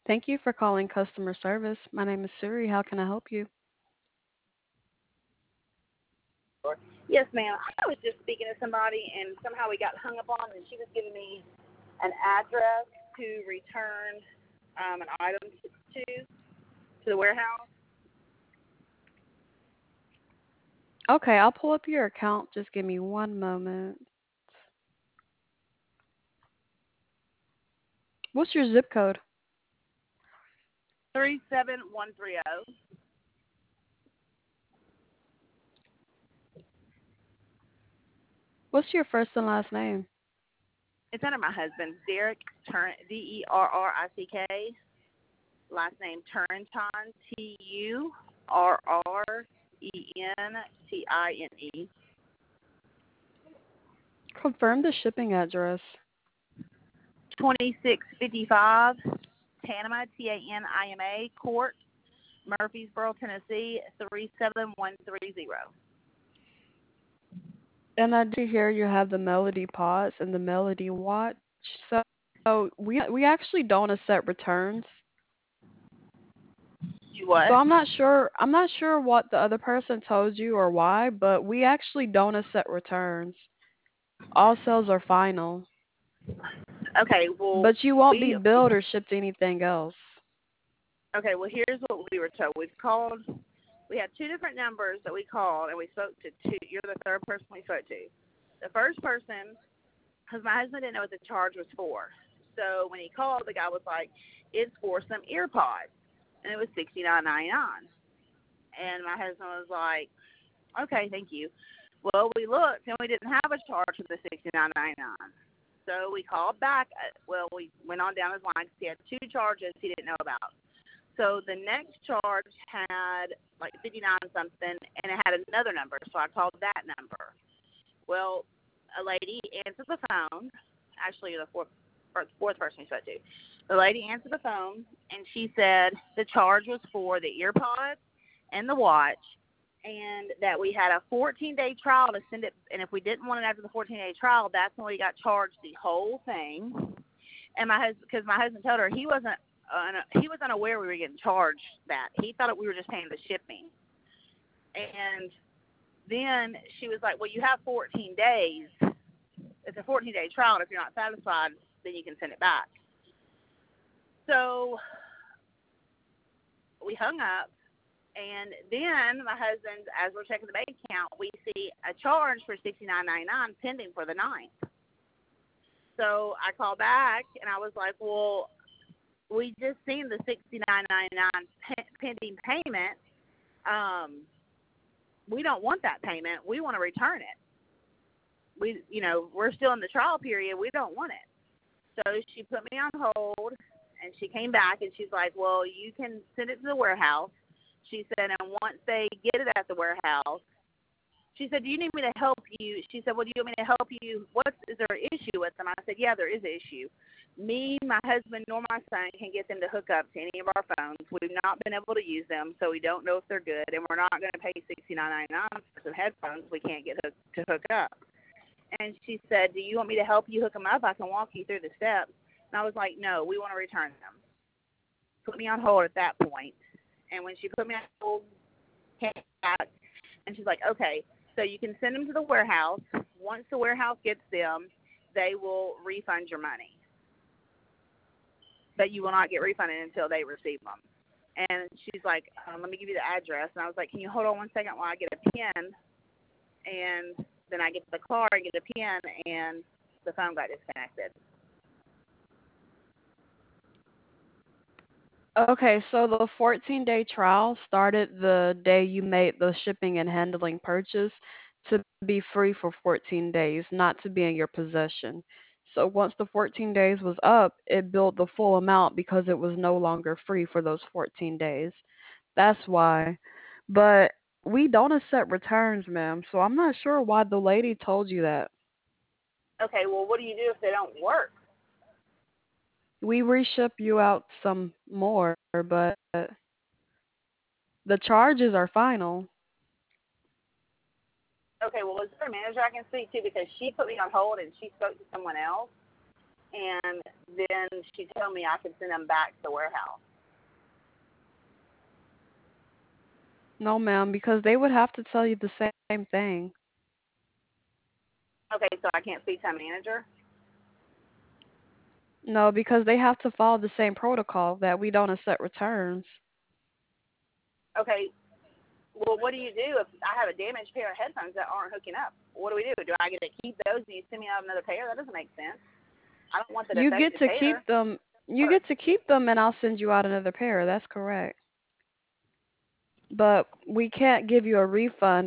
Thank you for calling customer service. My name is Siri. How can I help you? Yes, ma'am. I was just speaking to somebody, and somehow we got hung up on, and she was giving me an address to return an item to the warehouse. Okay, I'll pull up your account. Just give me one moment. What's your zip code? 37130. What's your first and last name? It's under my husband, Derek Derrick. Last name Turrenton, Turrentine. Confirm the shipping address. 2655 Tanima, Tanima Court, Murfreesboro, Tennessee 37130. And I do hear you have the Melody Pots and the Melody Watch. So we actually don't accept returns. You So what? I'm not sure what the other person told you or why, but we actually don't accept returns. All sales are final. Okay, well, But you won't be we billed or shipped anything else. okay, well, here's what we were told. We've called. We had two different numbers that we called, and we spoke to two. You're the third person we spoke to. The first person, because my husband didn't know what the charge was for. So when he called, the guy was like, "It's for some ear pods," and it was $69.99. And my husband was like, "Okay, thank you." Well, we looked, and we didn't have a charge for the $69.99. So we called back. Well, we went on down his line because he had two charges he didn't know about. So the next charge had like 59 something, and it had another number. So I called that number. Well, a lady answered the phone. Actually, the fourth person we spoke to. The lady answered the phone, and she said the charge was for the ear pods and the watch, and that we had a 14-day trial to send it. And if we didn't want it after the 14-day trial, that's when we got charged the whole thing. And my husband, because my husband told her he was unaware we were getting charged that. He thought we were just paying the shipping. And then she was like, "Well, you have 14 days. It's a 14-day trial, and if you're not satisfied, then you can send it back." So we hung up, and then my husband, as we're checking the bank account, we see a charge for $69.99 pending for the ninth. So I called back, and I was like, "Well, we just seen the $69.99 pending payment. Um, we don't want that payment. We want to return it. We're still in the trial period. We don't want it." So she put me on hold, and she came back, and she's like, "Well, you can send it to the warehouse." She said, "And once they get it at the warehouse," she said, "Do you need me to help you?" She said, "Well, do you want me to help you? Is there an issue with them?" I said, "Yeah, there is an issue. Me, my husband, nor my son can get them to hook up to any of our phones. We've not been able to use them, so we don't know if they're good, and we're not going to pay $69.99 for some headphones we can't get to hook up." And she said, "Do you want me to help you hook them up? I can walk you through the steps." And I was like, "No, we want to return them." Put me on hold at that point. And when she put me on hold, came back, and she's like, "Okay, so you can send them to the warehouse. Once the warehouse gets them, they will refund your money. But you will not get refunded until they receive them." And she's like, "Let me give you the address." And I was like, "Can you hold on one second while I get a pen?" And then I get to the car and get a pen, and the phone got disconnected. Okay, so the 14-day trial started the day you made the shipping and handling purchase to be free for 14 days, not to be in your possession. So once the 14 days was up, it billed the full amount because it was no longer free for those 14 days. That's why. But we don't accept returns, ma'am, so I'm not sure why the lady told you that. Okay, well, what do you do if they don't work? We reship you out some more, but the charges are final. Okay, well, is there a manager I can speak to? Because she put me on hold and she spoke to someone else. and then she told me I could send them back to the warehouse. No, ma'am, because they would have to tell you the same thing. Okay, so I can't speak to a manager. No, because they have to follow the same protocol that we don't accept returns. Okay, well, what do you do if I have a damaged pair of headphones that aren't hooking up? What do we do? Do I get to keep those and you send me out another pair? That doesn't make sense. I don't want the You get defective to pair. keep them. You get to keep them, and I'll send you out another pair. That's correct. But we can't give you a refund